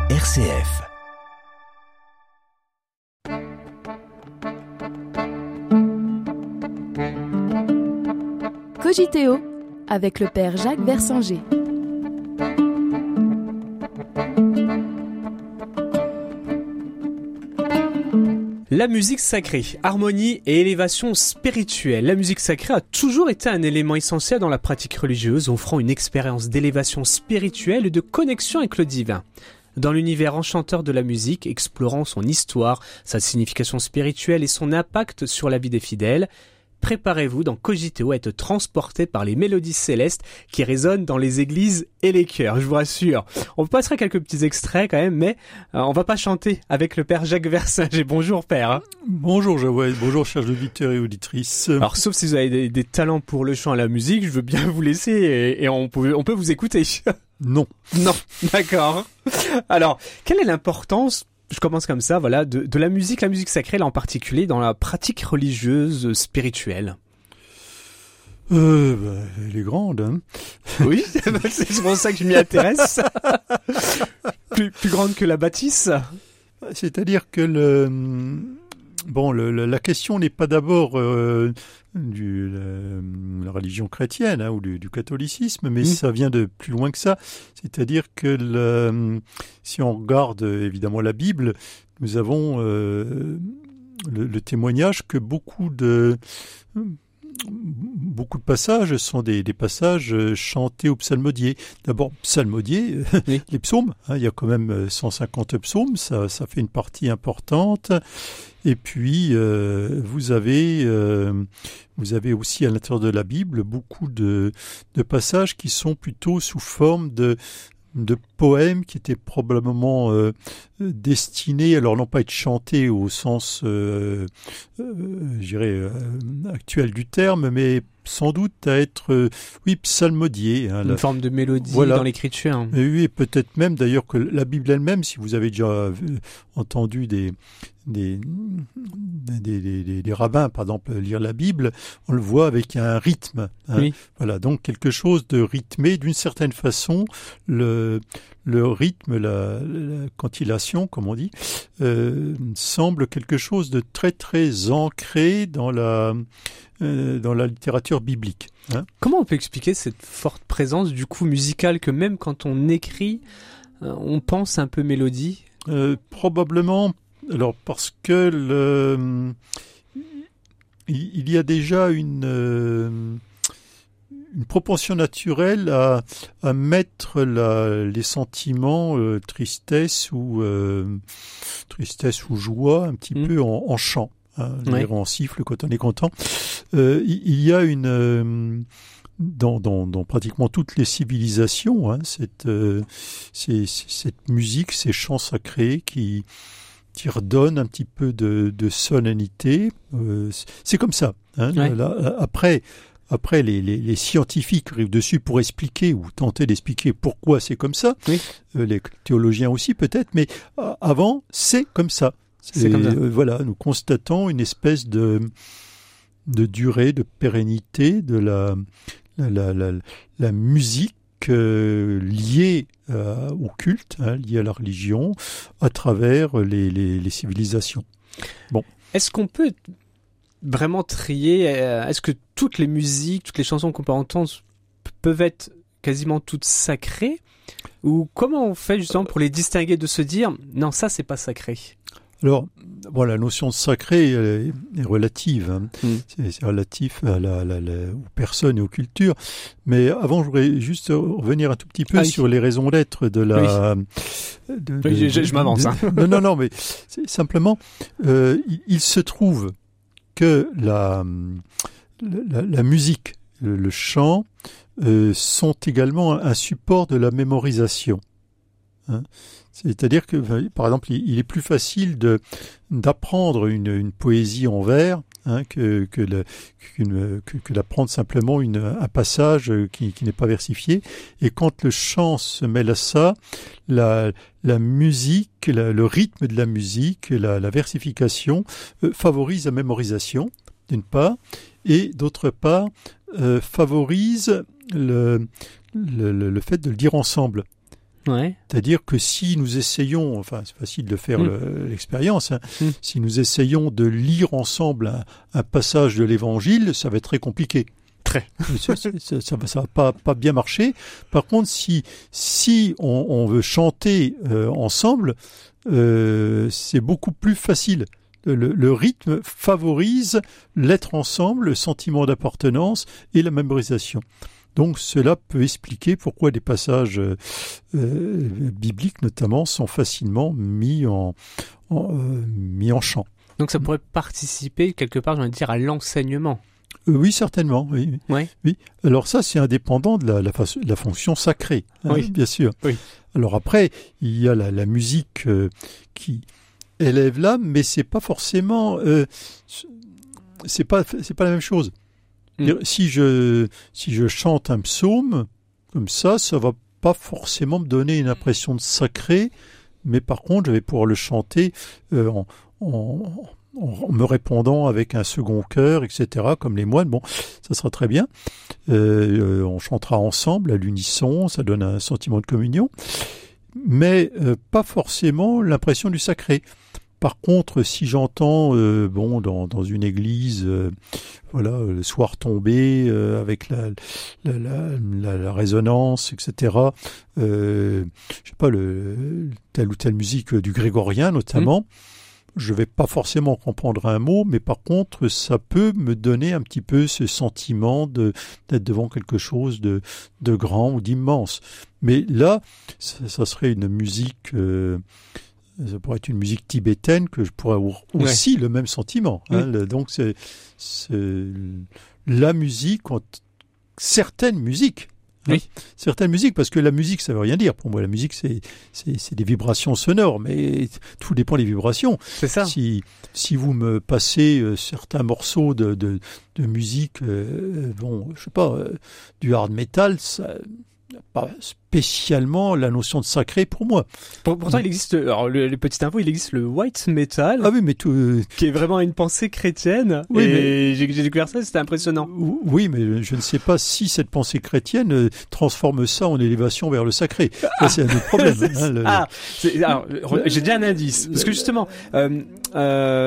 RCF. Cogiteo avec le père Jacques Versanger. La musique sacrée, harmonie et élévation spirituelle. La musique sacrée a toujours été un élément essentiel dans la pratique religieuse, offrant une expérience d'élévation spirituelle et de connexion avec le divin. Dans l'univers enchanteur de la musique, explorant son histoire, sa signification spirituelle et son impact sur la vie des fidèles, préparez-vous dans Cogiteo à être transporté par les mélodies célestes qui résonnent dans les églises et les chœurs, je vous rassure. On passera quelques petits extraits quand même, mais on va pas chanter avec le père Jacques Versanger. Bonjour père. Bonjour Joël, bonjour chers auditeurs et auditrices. Alors sauf si vous avez des talents pour le chant et la musique, je veux bien vous laisser et on peut vous écouter. Non. Non, d'accord. Alors, quelle est l'importance, je commence comme ça, voilà, de la musique sacrée, là en particulier, dans la pratique religieuse spirituelle? Elle est grande, hein. Oui, c'est pour ça que je m'y intéresse. plus grande que la bâtisse. C'est-à-dire que la question n'est pas d'abord la religion chrétienne ou du catholicisme, mais ça vient de plus loin que ça. C'est-à-dire que si on regarde évidemment la Bible, nous avons le témoignage que beaucoup de passages sont des passages chantés au psalmodier. D'abord, psalmodier, oui. Les psaumes, il y a quand même 150 psaumes, ça fait une partie importante. Et puis, vous avez aussi à l'intérieur de la Bible beaucoup de passages qui sont plutôt sous forme de poèmes qui étaient probablement destinés, alors non pas à être chantés au sens, actuel du terme, mais sans doute à être, psalmodiés. Une forme de mélodie dans l'écriture. Et oui, peut-être même d'ailleurs que la Bible elle-même, si vous avez déjà entendu des rabbins, par exemple, lire la Bible, on le voit avec un rythme. Oui. Voilà, donc quelque chose de rythmé, d'une certaine façon, le rythme, la cantillation, comme on dit, semble quelque chose de très très ancré dans la littérature biblique. Comment on peut expliquer cette forte présence du coup musicale que même quand on écrit, on pense un peu mélodie? Probablement. Alors parce que il y a déjà une propension naturelle à mettre les sentiments tristesse ou joie un petit peu en chant. On siffle quand on est content. Il y a dans pratiquement toutes les civilisations, cette musique, ces chants sacrés qui redonnent un petit peu de solennité. C'est comme ça. Là, après les scientifiques arrivent dessus pour expliquer ou tenter d'expliquer pourquoi c'est comme ça. Oui. Les théologiens aussi peut-être, mais avant c'est comme ça. C'est comme ça. Voilà, nous constatons une espèce de durée, de pérennité de la musique liée au culte, liée à la religion, à travers les civilisations. Bon. Est-ce qu'on peut vraiment trier, est-ce que toutes les musiques, toutes les chansons qu'on peut entendre peuvent être quasiment toutes sacrées? Ou comment on fait justement pour les distinguer, de se dire non, ça c'est pas sacré? Alors, la notion de sacré est relative. C'est relatif aux personnes et aux cultures. Mais avant, je voudrais juste revenir un tout petit peu sur les raisons d'être de la... Oui. Je m'avance. Non, mais c'est simplement, il se trouve que la musique, le chant, sont également un support de la mémorisation. C'est-à-dire que, par exemple, il est plus facile d'apprendre une poésie en vers que d'apprendre simplement un passage qui n'est pas versifié. Et quand le chant se mêle à ça, la musique, le rythme de la musique, la versification favorise la mémorisation, d'une part, et d'autre part, favorise le fait de le dire ensemble. Ouais. C'est-à-dire que si nous essayons, enfin c'est facile de faire l'expérience, hein, si nous essayons de lire ensemble un passage de l'Évangile, ça va être très compliqué. Très. Ça va pas bien marcher. Par contre, si on veut chanter ensemble, c'est beaucoup plus facile. Le rythme favorise l'être ensemble, le sentiment d'appartenance et la mémorisation. Donc cela peut expliquer pourquoi des passages bibliques notamment sont facilement mis en chant. Donc ça pourrait participer quelque part, j'ai envie de dire, à l'enseignement. Oui, certainement. Oui. Ouais. Oui. Alors ça, c'est indépendant de la fonction sacrée, hein, oui. bien sûr. Oui. Alors après, il y a la musique qui élève l'âme, mais c'est pas forcément, c'est pas la même chose. Si je chante un psaume comme ça va pas forcément me donner une impression de sacré, mais par contre, je vais pouvoir le chanter en me répondant avec un second cœur, etc., comme les moines. Bon, ça sera très bien. On chantera ensemble à l'unisson, ça donne un sentiment de communion, mais pas forcément l'impression du sacré. Par contre, si j'entends dans une église, le soir tombé avec la résonance, etc. Je sais pas, telle ou telle musique du grégorien notamment. Je vais pas forcément comprendre un mot, mais par contre, ça peut me donner un petit peu ce sentiment d'être devant quelque chose de grand ou d'immense. Mais là, ça serait une musique. Ça pourrait être une musique tibétaine que je pourrais avoir aussi le même sentiment. Hein. Donc c'est la musique, certaines musiques. Oui. Hein, certaines musiques, parce que la musique, ça veut rien dire. Pour moi, la musique, c'est des vibrations sonores, mais tout dépend des vibrations. C'est ça. Si vous me passez certains morceaux de musique, je sais pas, du hard metal, ça pas spécialement la notion de sacré pour moi. Pourtant, il existe, alors les petites infos, il existe le white metal. Ah oui, mais qui est vraiment une pensée chrétienne. Oui, et j'ai découvert ça, c'était impressionnant. Oui, mais je ne sais pas si cette pensée chrétienne transforme ça en élévation vers le sacré. Ça, c'est un autre problème. Alors, j'ai déjà un indice. Parce que justement, je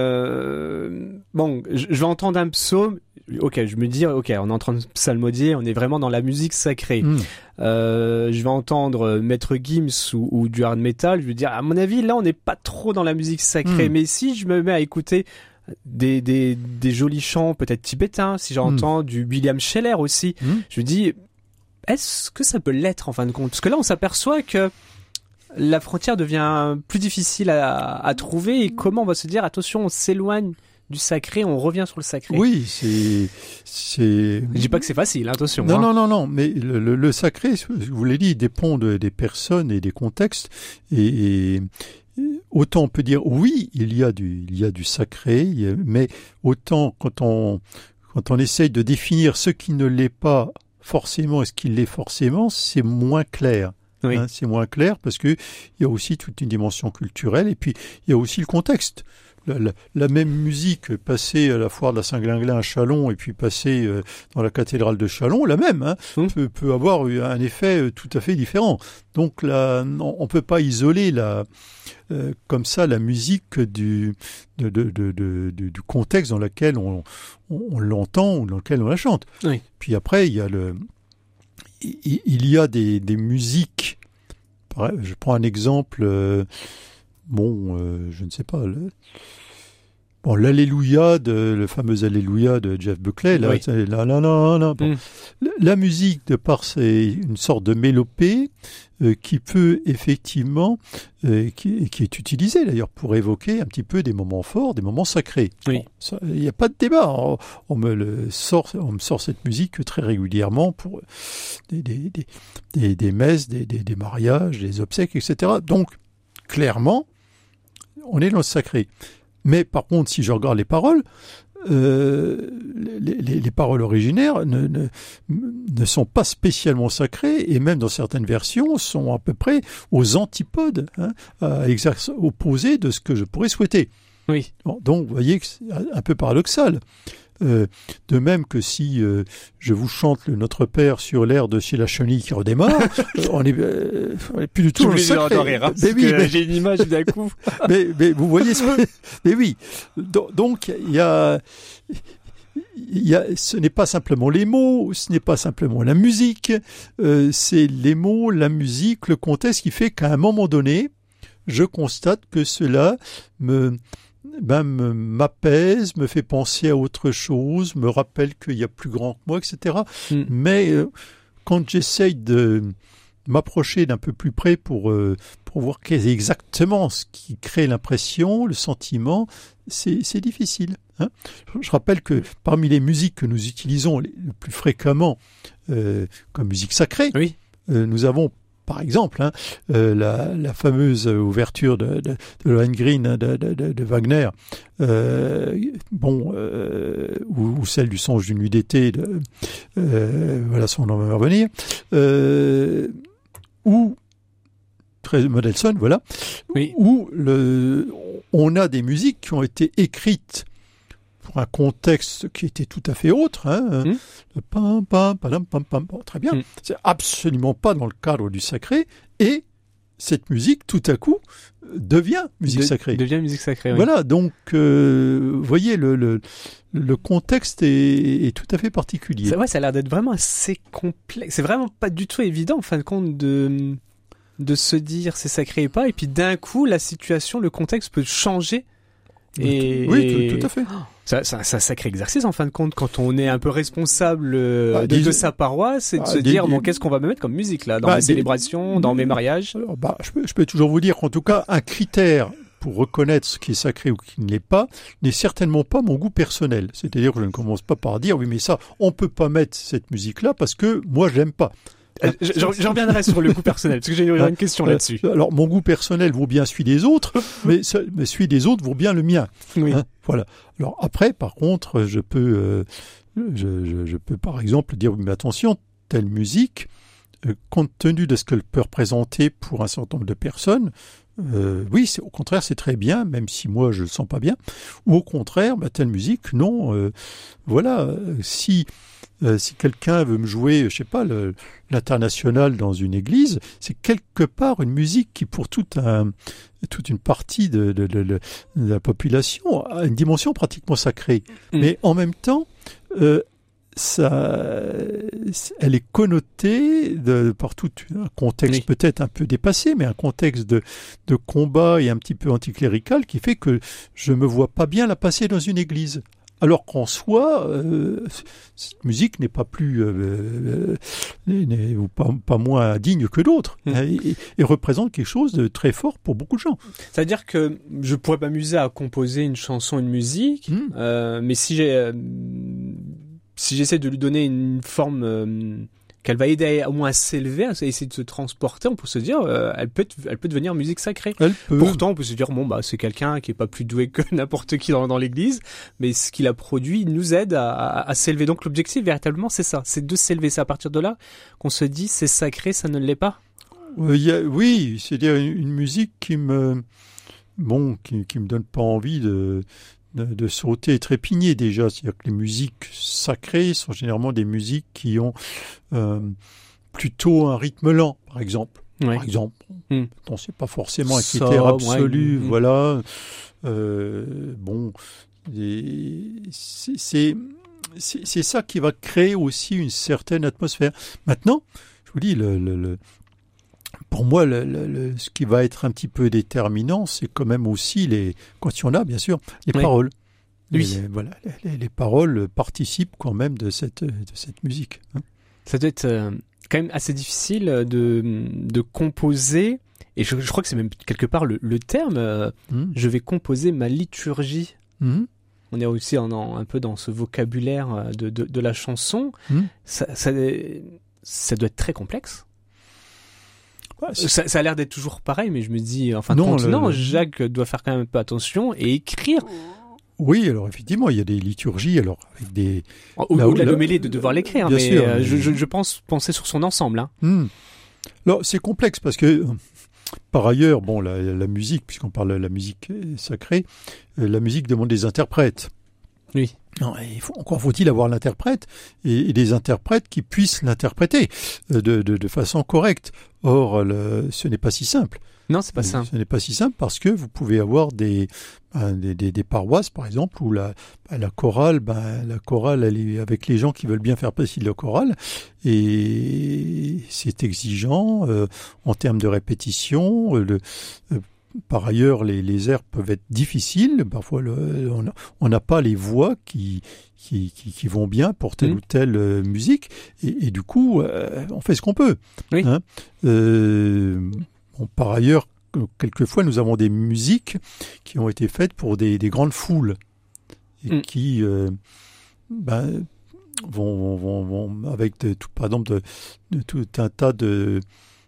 vais entendre un psaume. Ok, je me dis, on est en train de psalmodier, on est vraiment dans la musique sacrée. Je vais entendre Maître Gims ou du hard metal, je vais dire, à mon avis, là, on n'est pas trop dans la musique sacrée. Mais si je me mets à écouter des jolis chants, peut-être tibétains, si j'entends du William Scheller aussi, je me dis, est-ce que ça peut l'être en fin de compte? Parce que là, on s'aperçoit que la frontière devient plus difficile à trouver, et comment on va se dire, attention, on s'éloigne du sacré, on revient sur le sacré. Oui, c'est... Je dis pas que c'est facile, attention. Non, mais le sacré, je vous l'ai dit, dépend des personnes et des contextes, et autant on peut dire, oui, il y a du sacré, mais autant quand on essaye de définir ce qui ne l'est pas forcément et ce qui l'est forcément, c'est moins clair. Oui. Hein, c'est moins clair parce que il y a aussi toute une dimension culturelle, et puis il y a aussi le contexte. La même musique passée à la foire de la Saint-Glinglin à Châlons et puis passée dans la cathédrale de Châlons, la même, peut avoir un effet tout à fait différent. Donc là, on peut pas isoler comme ça la musique du contexte dans lequel on l'entend ou dans lequel on la chante. Oui. Puis après, il y a des musiques. Je prends un exemple. Je ne sais pas. L'Alléluia, le fameux Alléluia de Jeff Buckley, là, oui. Là. Bon. La musique, de par une sorte de mélopée qui peut effectivement, qui est utilisée d'ailleurs pour évoquer un petit peu des moments forts, des moments sacrés. Oui. Il n'y a pas de débat. On me sort cette musique très régulièrement pour des messes, des mariages, des obsèques, etc. Donc, clairement, on est dans le sacré. Mais par contre, si je regarde les paroles, les paroles originaires ne sont pas spécialement sacrées, et même dans certaines versions sont à peu près aux antipodes, à l'exercice opposé de ce que je pourrais souhaiter. Oui. Bon, donc, vous voyez que c'est un peu paradoxal. De même que si je vous chante le Notre Père sur l'air de chez la chenille qui redémarre, on est plus du tout dans le sacré. J'ai une image d'un coup. mais vous voyez mais oui. Donc il y a ce n'est pas simplement les mots, ce n'est pas simplement la musique, c'est les mots, la musique, le contexte qui fait qu'à un moment donné, je constate que cela m'apaise, me fait penser à autre chose, me rappelle qu'il y a plus grand que moi, etc. Mais quand j'essaye de m'approcher d'un peu plus près pour voir qu'est exactement ce qui crée l'impression, le sentiment, c'est difficile. Hein. Je rappelle que parmi les musiques que nous utilisons le plus fréquemment comme musique sacrée, nous avons par exemple la fameuse ouverture de Lohengrin de Wagner, ou celle du Songe d'une nuit d'été, voilà son nom va revenir, ou Mendelssohn, voilà, où on a des musiques qui ont été écrites pour un contexte qui était tout à fait autre, pam pam pam pam pam, très bien. C'est absolument pas dans le cadre du sacré, et cette musique tout à coup devient musique sacrée. Devient musique sacrée. Oui. Voilà, donc vous voyez le contexte est tout à fait particulier. Ça a l'air d'être vraiment assez complexe. C'est vraiment pas du tout évident en fin de compte de se dire c'est sacré et pas, et puis d'un coup la situation, le contexte peut changer. Oui, tout à fait. C'est un sacré exercice en fin de compte quand on est un peu responsable de sa paroisse, et de se dire qu'est-ce qu'on va me mettre comme musique là dans mes célébrations, dans mes mariages. Alors, je peux toujours vous dire qu'en tout cas un critère pour reconnaître ce qui est sacré ou qui ne l'est pas n'est certainement pas mon goût personnel. C'est-à-dire que je ne commence pas par dire oui mais ça on peut pas mettre cette musique là parce que moi je l'aime pas. Je reviendrai sur le goût personnel, parce que j'ai une question là-dessus. Alors, mon goût personnel vaut bien celui des autres, mais celui des autres vaut bien le mien. Oui. Voilà. Alors, après, par contre, je peux par exemple dire, mais attention, telle musique, compte tenu de ce qu'elle peut représenter pour un certain nombre de personnes, oui, au contraire, c'est très bien, même si moi, je le sens pas bien. Ou au contraire, telle musique, non. Voilà. Si quelqu'un veut me jouer, je sais pas, l'international dans une église, c'est quelque part une musique qui, pour toute une partie de la population, a une dimension pratiquement sacrée. Mais en même temps, elle est connotée par tout un contexte peut-être un peu dépassé, mais un contexte de combat et un petit peu anticlérical qui fait que je me vois pas bien la passer dans une église. Alors qu'en soi, cette musique n'est pas plus ou pas moins digne que d'autres, et représente quelque chose de très fort pour beaucoup de gens. C'est-à-dire que je pourrais m'amuser à composer une chanson, une musique, mais si j'essaie de lui donner une forme qu'elle va aider au moins à s'élever, à essayer de se transporter, on peut se dire, elle peut devenir musique sacrée. Pourtant, on peut se dire, c'est quelqu'un qui est pas plus doué que n'importe qui dans l'église, mais ce qu'il a produit nous aide à s'élever. Donc l'objectif, véritablement, c'est ça, c'est de s'élever. C'est à partir de là qu'on se dit, c'est sacré, ça ne l'est pas. Oui, c'est-à-dire une musique qui me donne pas envie de sauter et trépigner déjà. C'est-à-dire que les musiques sacrées sont généralement des musiques qui ont plutôt un rythme lent, par exemple. Oui. Par exemple. C'est pas forcément un critère absolu, voilà. C'est ça qui va créer aussi une certaine atmosphère. Maintenant, je vous dis, pour moi, ce qui va être un petit peu déterminant, c'est quand même aussi quand il y en a, bien sûr, les paroles. Oui. Les paroles participent quand même de cette musique. Ça doit être quand même assez difficile de composer, et je crois que c'est même quelque part le terme, je vais composer ma liturgie. On est aussi un peu dans ce vocabulaire de la chanson. Ça doit être très complexe. Ça a l'air d'être toujours pareil, mais je me dis, Jacques doit faire quand même un peu attention et écrire. Oui, alors effectivement, il y a des liturgies, alors avec des... Au-delà de mêler, de devoir l'écrire, mais sûr, je pense penser sur son ensemble. Alors, c'est complexe parce que, par ailleurs, la musique, puisqu'on parle de la musique sacrée, la musique demande des interprètes. Oui. Non, encore faut-il avoir l'interprète et des interprètes qui puissent l'interpréter de façon correcte. Or, ce n'est pas si simple. Non, c'est pas simple. Ce n'est pas si simple parce que vous pouvez avoir des paroisses, par exemple, où la chorale, elle est avec les gens qui veulent bien faire partie de la chorale, et c'est exigeant en termes de répétition. Par ailleurs, les airs peuvent être difficiles. Parfois, on n'a pas les voix qui vont bien pour telle ou telle musique, et du coup, on fait ce qu'on peut. Oui. Hein. Par ailleurs, quelquefois, nous avons des musiques qui ont été faites pour des grandes foules et qui vont avec par exemple de tout un tas de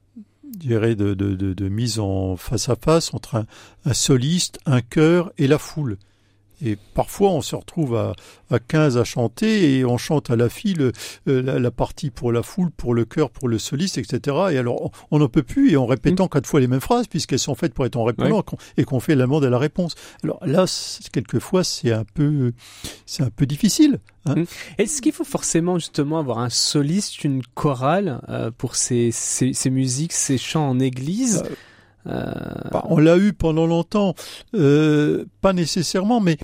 mise en face à face entre un soliste, un chœur et la foule. Et parfois, on se retrouve à 15 à chanter, et on chante à la file la partie pour la foule, pour le chœur, pour le soliste, etc. Et alors, on n'en peut plus, et en répétant 4 fois les mêmes phrases, puisqu'elles sont faites pour être en répondant, et qu'on fait la demande à la réponse. Alors là, quelquefois, c'est un peu difficile. Hein. Est-ce qu'il faut forcément justement avoir un soliste, une chorale pour ces musiques, ces chants en église? On l'a eu pendant longtemps, pas nécessairement, mais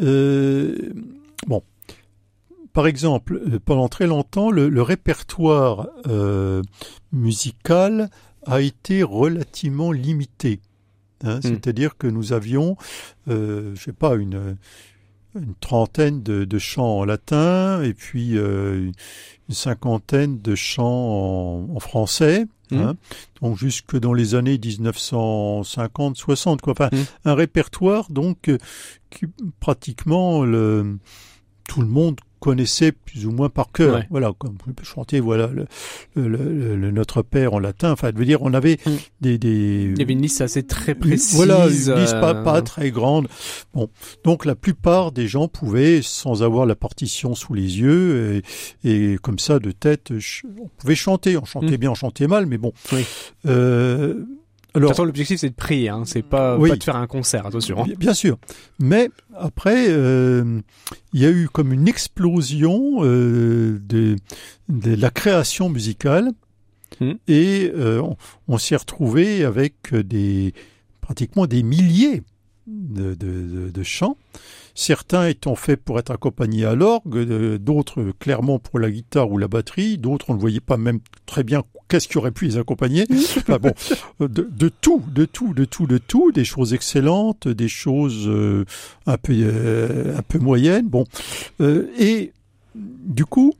bon. Par exemple, pendant très longtemps, le répertoire musical a été relativement limité. Hein, c'est-à-dire que nous avions, je sais pas, une trentaine de chants en latin, et puis une cinquantaine de chants en français. Hein, donc jusque dans les années 1950-60, quoi. Enfin, un répertoire donc qui pratiquement tout le monde connaissait plus ou moins par cœur. Ouais. Voilà, comme vous pouvez chanter, voilà le Notre Père en latin. Enfin, je veux dire, on avait des. Il y avait une liste assez très précise. Voilà, une liste pas très grande. Bon, donc la plupart des gens pouvaient, sans avoir la partition sous les yeux, et comme ça de tête, on pouvait chanter. On chantait bien, on chantait mal, mais bon. Oui. Alors, de toute façon, l'objectif, c'est de prier, hein. C'est pas de faire un concert, attention. Hein. Bien sûr. Mais après, il y a eu comme une explosion de la création musicale, et on s'est retrouvé avec pratiquement des milliers de chants. Certains étant faits pour être accompagnés à l'orgue, d'autres clairement pour la guitare ou la batterie, d'autres on ne voyait pas même très bien qu'est-ce qui aurait pu les accompagner. Enfin bon, de tout, des choses excellentes, des choses un peu moyennes. Bon, et du coup,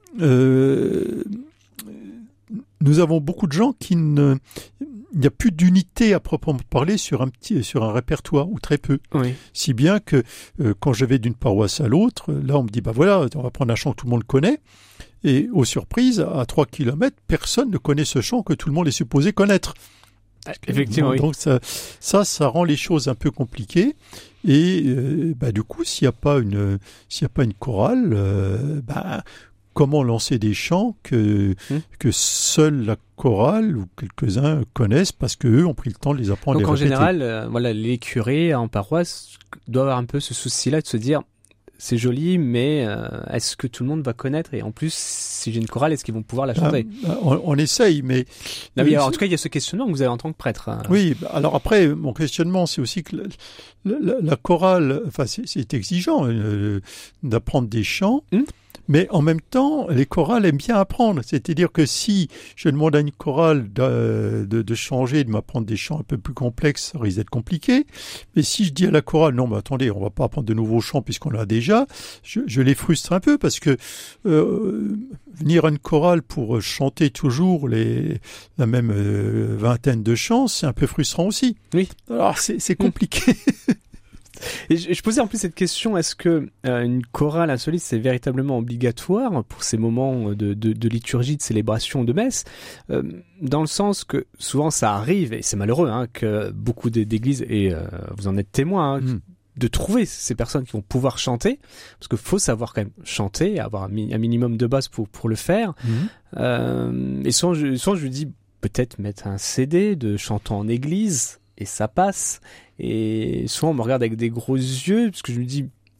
nous avons beaucoup de gens il n'y a plus d'unité à proprement parler sur un répertoire, ou très peu. Oui. Si bien que quand je vais d'une paroisse à l'autre, là on me dit voilà, on va prendre un chant que tout le monde connaît, et aux surprises, à 3 kilomètres, personne ne connaît ce chant que tout le monde est supposé connaître. Effectivement, donc ça rend les choses un peu compliquées, et du coup, s'il n'y a pas une chorale, comment lancer des chants que seule la chorale ou quelques-uns connaissent parce qu'eux ont pris le temps de les apprendre. Donc et en répéter. général, les curés en paroisse doivent avoir un peu ce souci-là de se dire c'est joli, mais est-ce que tout le monde va connaître? Et en plus, si j'ai une chorale, est-ce qu'ils vont pouvoir la chanter? On essaye, mais... Non, mais en tout cas, il y a ce questionnement que vous avez en tant que prêtre. Hein. Oui, alors après, mon questionnement, c'est aussi que la chorale, enfin, c'est exigeant d'apprendre des chants. Mais en même temps, les chorales aiment bien apprendre. C'est-à-dire que si je demande à une chorale de changer, de m'apprendre des chants un peu plus complexes, ça risque d'être compliqué. Mais si je dis à la chorale, non, mais attendez, on va pas apprendre de nouveaux chants puisqu'on l'a déjà, je les frustre un peu parce que venir à une chorale pour chanter toujours la même vingtaine de chants, c'est un peu frustrant aussi. Oui. Alors c'est compliqué. Et je posais en plus cette question, est-ce que une chorale, un soliste, c'est véritablement obligatoire pour ces moments de liturgie, de célébration, de messe, dans le sens que souvent ça arrive, et c'est malheureux, hein, que beaucoup d'églises, et vous en êtes témoin, de trouver ces personnes qui vont pouvoir chanter, parce qu'il faut savoir quand même chanter, avoir un minimum de base pour le faire. Et souvent je lui dis, peut-être mettre un CD de chantants en église, et ça passe. Et souvent on me regarde avec des gros yeux parce que je me dis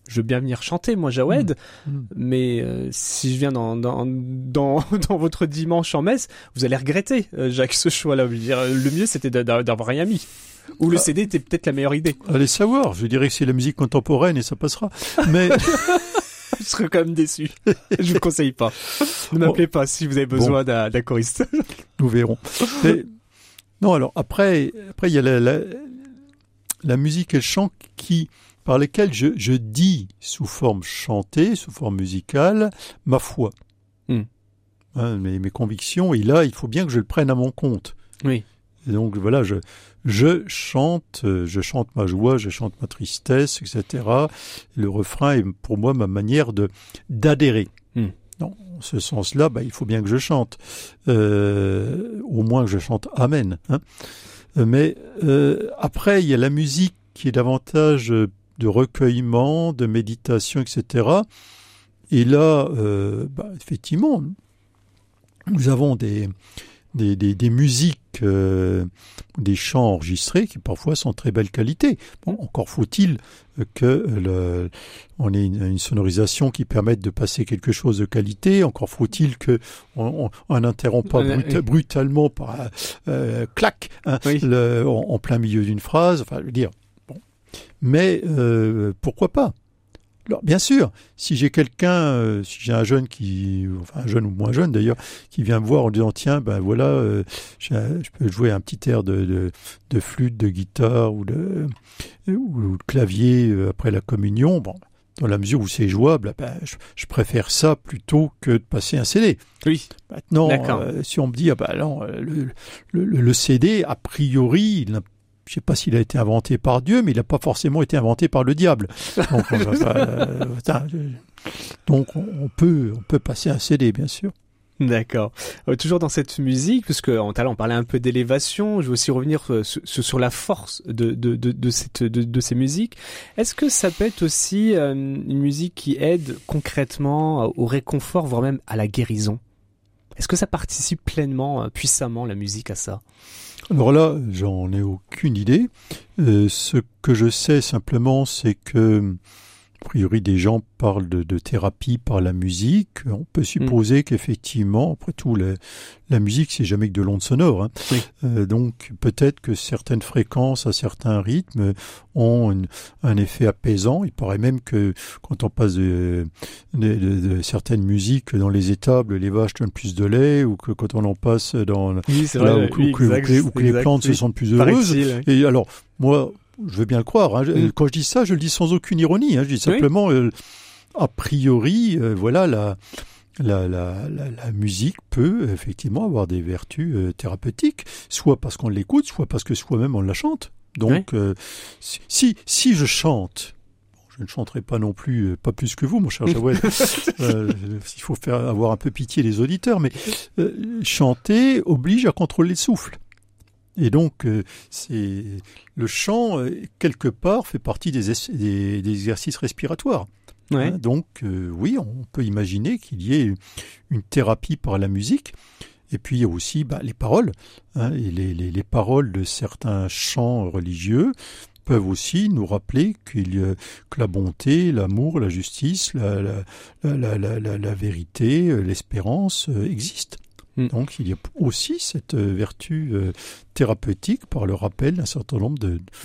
veux bien venir chanter, moi, Jawed, mais si je viens dans votre dimanche en messe, vous allez regretter, Jacques, ce choix-là. Je veux dire, le mieux, c'était d'avoir rien mis. Ou le CD était peut-être la meilleure idée. Allez savoir, je dirais que c'est la musique contemporaine et ça passera. Mais je serais quand même déçu. Je vous conseille pas. Ne m'appelez pas si vous avez besoin d'un choriste. Nous verrons. Mais, non, alors après il y a la musique et le chant par lesquels je dis sous forme chantée, sous forme musicale, ma foi. Mes convictions, et là, il faut bien que je le prenne à mon compte. Oui. Et donc voilà, je chante ma joie, je chante ma tristesse, etc. Et le refrain est pour moi ma manière d'adhérer. En ce sens-là, il faut bien que je chante. Au moins que je chante Amen. Mais après, il y a la musique qui est davantage de recueillement, de méditation, etc. Et là, effectivement, nous avons des musiques, des chants enregistrés qui parfois sont de très belle qualité. Bon, encore faut-il que on ait une sonorisation qui permette de passer quelque chose de qualité. Encore faut-il que on n'interrompt pas brutalement par clac en plein milieu d'une phrase. Enfin, je veux dire. Bon. Mais pourquoi pas? Alors, bien sûr, si j'ai quelqu'un, si j'ai un jeune un jeune ou moins jeune d'ailleurs, qui vient me voir en disant tiens, voilà, je peux jouer un petit air de flûte, de guitare ou de clavier après la communion, dans la mesure où c'est jouable, je préfère ça plutôt que de passer un CD. Oui. Maintenant, si on me dit non, le CD a priori, je ne sais pas s'il a été inventé par Dieu, mais il n'a pas forcément été inventé par le diable. Donc, on peut passer un CD, bien sûr. D'accord. Toujours dans cette musique, puisque on parlait un peu d'élévation, je veux aussi revenir sur la force de ces musiques. Est-ce que ça peut être aussi une musique qui aide concrètement au réconfort, voire même à la guérison? Est-ce que ça participe pleinement, puissamment, la musique à ça? Alors là, j'en ai aucune idée. Ce que je sais simplement, c'est que, a priori, des gens parlent de thérapie par la musique. On peut supposer qu'effectivement, après tout, la musique, c'est jamais que de l'onde sonore. Oui. Donc, peut-être que certaines fréquences à certains rythmes ont un effet apaisant. Il paraît même que quand on passe de certaines musiques dans les étables, les vaches donnent plus de lait, ou que quand on en passe dans où que les plantes se sentent plus heureuses. Et alors, moi, je veux bien le croire. Quand je dis ça, je le dis sans aucune ironie. Je dis simplement, a priori, voilà, la musique peut effectivement avoir des vertus thérapeutiques, soit parce qu'on l'écoute, soit parce que soi-même on la chante. Donc, si je chante, je ne chanterai pas non plus, pas plus que vous, mon cher Jawed. Il faut avoir un peu pitié des auditeurs, mais chanter oblige à contrôler le souffle. Et donc, le chant, quelque part, fait partie des exercices respiratoires. Ouais. Donc, oui, on peut imaginer qu'il y ait une thérapie par la musique. Et puis, il y a aussi les paroles. Et les paroles de certains chants religieux peuvent aussi nous rappeler que la bonté, l'amour, la justice, la vérité, l'espérance existent. Donc, il y a aussi cette vertu thérapeutique par le rappel d'un certain nombre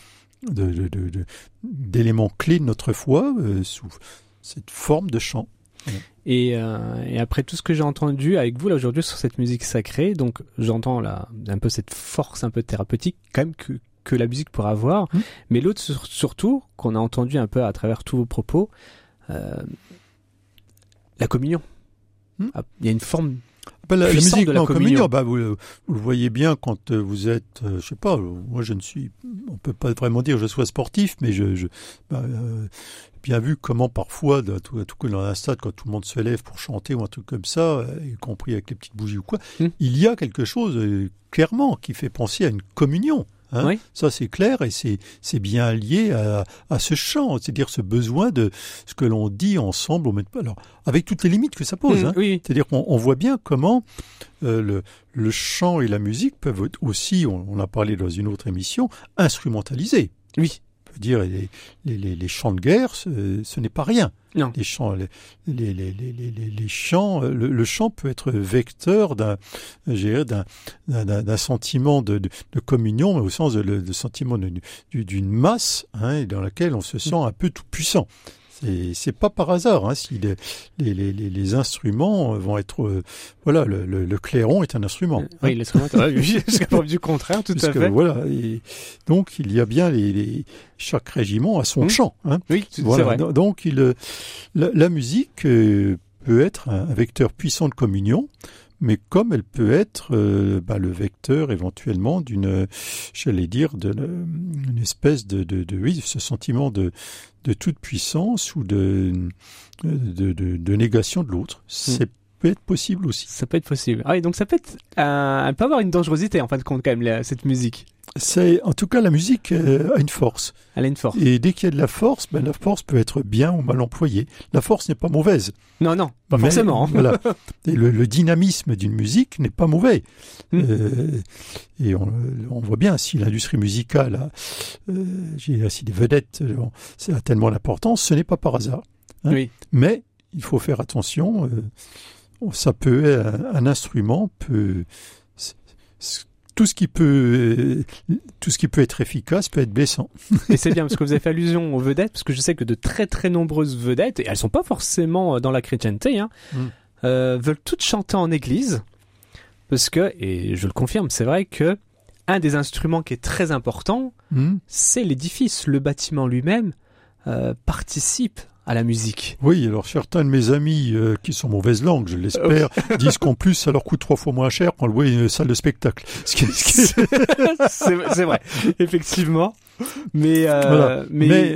d'éléments clés de notre foi sous cette forme de chant. Et après tout ce que j'ai entendu avec vous là aujourd'hui sur cette musique sacrée, donc j'entends là un peu cette force un peu thérapeutique quand même que la musique pourrait avoir, mais l'autre surtout qu'on a entendu un peu à travers tous vos propos, la communion. Il y a une forme la musique de la communion. Vous le voyez bien quand vous êtes, je sais pas, moi on peut pas vraiment dire que je sois sportif, mais bien vu comment parfois, tout dans un stade, quand tout le monde se lève pour chanter ou un truc comme ça, y compris avec les petites bougies ou quoi, il y a quelque chose clairement qui fait penser à une communion. Oui. Ça, c'est clair et c'est bien lié à ce chant, c'est-à-dire ce besoin de ce que l'on dit ensemble. Alors, avec toutes les limites que ça pose. Oui. C'est-à-dire qu'on voit bien comment le chant et la musique peuvent aussi, on a parlé dans une autre émission, instrumentaliser. Oui. veux dire, les chants de guerre, ce n'est pas rien. Non. Les chants, les chants, le chant peut être vecteur d'un sentiment de communion, mais au sens de sentiment d'une masse, hein, dans laquelle on se sent un peu tout puissant. C'est pas par hasard, hein, si les instruments vont être, voilà, le clairon est un instrument. Oui, l'instrument, jusqu'à preuve du contraire, tout à fait. Voilà, et donc il y a bien chaque régiment a son chant. Hein. Oui, voilà. C'est vrai. Donc la musique peut être un vecteur puissant de communion, mais comme elle peut être le vecteur éventuellement d'une espèce de ce sentiment de toute puissance ou de négation de l'autre. C'est peut être possible aussi. Ça peut être possible. Ah oui, donc ça peut être elle peut avoir une dangerosité en fin de compte quand même cette musique. En tout cas, la musique a une force. Elle a une force. Et dès qu'il y a de la force peut être bien ou mal employée. La force n'est pas mauvaise. Non, pas forcément. Voilà. Et le dynamisme d'une musique n'est pas mauvais. Et on voit bien, si l'industrie musicale si les vedettes, ça a tellement d'importance, ce n'est pas par hasard. Hein. Oui. Mais il faut faire attention. Ça peut, un instrument peut... Tout ce qui peut être efficace peut être blessant. Et c'est bien parce que vous avez fait allusion aux vedettes, parce que je sais que de très très nombreuses vedettes, et elles sont pas forcément dans la chrétienté, hein, veulent toutes chanter en église, parce que, et je le confirme, c'est vrai que un des instruments qui est très important, c'est l'édifice, le bâtiment lui-même participe à la musique. Oui, alors certains de mes amis qui sont mauvaise langue, je l'espère, disent qu'en plus ça leur coûte 3 fois moins cher pour louer une salle de spectacle. C'est vrai, effectivement. Mais voilà.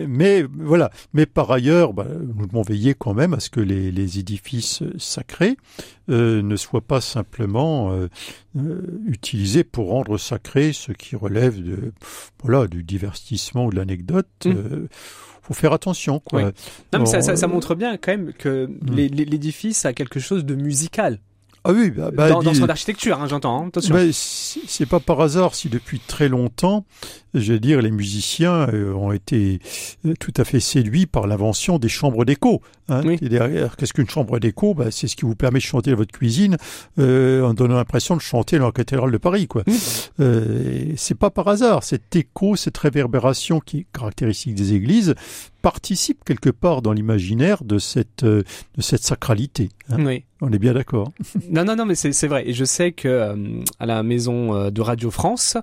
Mais par ailleurs, nous devons veiller quand même à ce que les édifices sacrés ne soient pas simplement utilisés pour rendre sacré ce qui relève du divertissement ou de l'anecdote. Faut faire attention, quoi. Oui. Non, mais ça montre bien quand même que l'édifice a quelque chose de musical. Ah oui, dans son architecture, hein, j'entends. Hein, attention. C'est pas par hasard si depuis très longtemps, je veux dire, les musiciens ont été tout à fait séduits par l'invention des chambres d'écho. Hein. Oui. Et derrière, qu'est-ce qu'une chambre d'écho ? C'est ce qui vous permet de chanter dans votre cuisine en donnant l'impression de chanter dans la cathédrale de Paris, quoi. C'est pas par hasard. Cet écho, cette réverbération qui est caractéristique des églises participe quelque part dans l'imaginaire de cette sacralité. Hein. Oui. On est bien d'accord. Non, mais c'est vrai. Et je sais que à la maison de Radio France,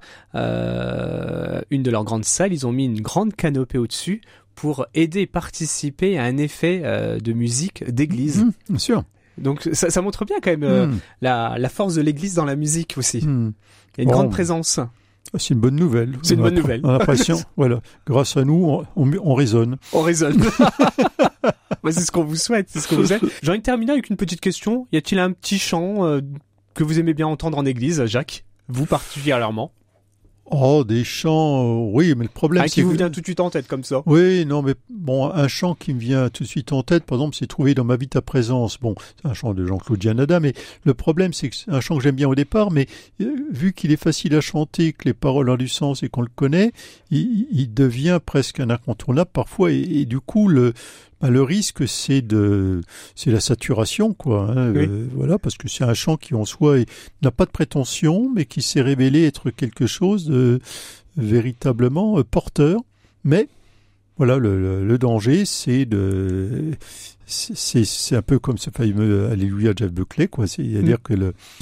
une de leurs grandes salles, ils ont mis une grande canopée au-dessus pour aider, participer à un effet de musique d'église. Bien sûr. Donc ça montre bien quand même la force de l'église dans la musique aussi. Il y a une grande présence. C'est une bonne nouvelle. C'est une bonne nouvelle. On a l'impression, voilà, grâce à nous, on résonne. On résonne. C'est ce qu'on vous souhaite, J'ai envie de terminer avec une petite question. Y a-t-il un petit chant que vous aimez bien entendre en église, Jacques ? Vous particulièrement ? Oh, des chants, oui, mais le problème, c'est qui vous vient tout de suite en tête comme ça. Oui, non, mais bon, un chant qui me vient tout de suite en tête, par exemple, c'est Trouvé dans ma vie ta présence. Bon, c'est un chant de Jean-Claude Janada, mais le problème, c'est que c'est un chant que j'aime bien au départ, mais vu qu'il est facile à chanter, que les paroles ont du sens et qu'on le connaît, il devient presque un incontournable parfois, et du coup, le risque, c'est la saturation, quoi. Hein, oui. Voilà, parce que c'est un chant qui en soi n'a pas de prétention, mais qui s'est révélé être quelque chose de véritablement porteur. Mais voilà, le danger, c'est un peu comme ce fameux Alléluia Jeff Buckley, quoi. C'est-à-dire que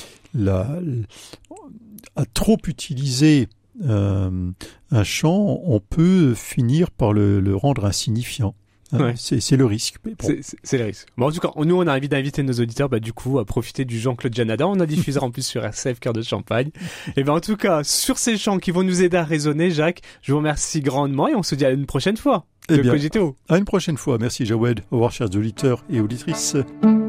à trop utiliser un chant, on peut finir par le rendre insignifiant. Ouais. C'est le risque. Bon. C'est le risque. Bon, en tout cas, nous, on a envie d'inviter nos auditeurs, du coup, à profiter du Jean-Claude Janada. On a diffusé en plus sur RCF Cœur de Champagne. Et en tout cas, sur ces chants qui vont nous aider à raisonner, Jacques, je vous remercie grandement et on se dit à une prochaine fois. À une prochaine fois. Merci, Jawed. Au revoir, chers auditeurs et auditrices.